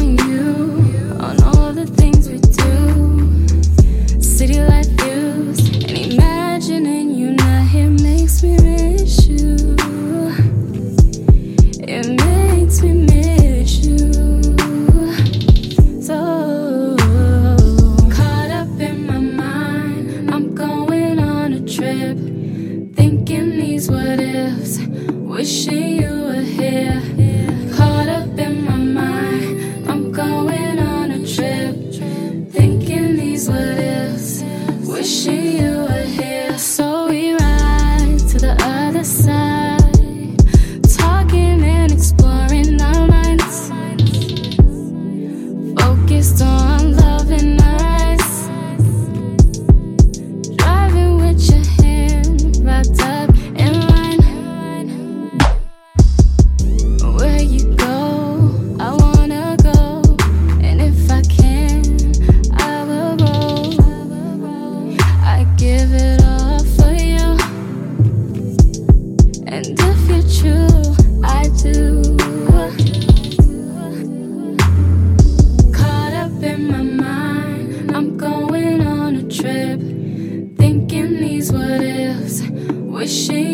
Missing you on all the things we do. City life views and imagining you not here makes me miss you. It makes me miss you. So caught up in my mind, I'm going on a trip, thinking these what ifs, wishing you were here. Caught up in my mind, I'm going on a trip, thinking these what ifs, wishing you were here. So we ride to the other side, talking and exploring our minds, focused on love in our eyes, driving with your hand wrapped up in mine. Where you go, I wanna go, and if I can, I will roll. I give it all for you, and if you're true, I do. Caught up in my mind, I'm going on a trip, thinking these what ifs, wishing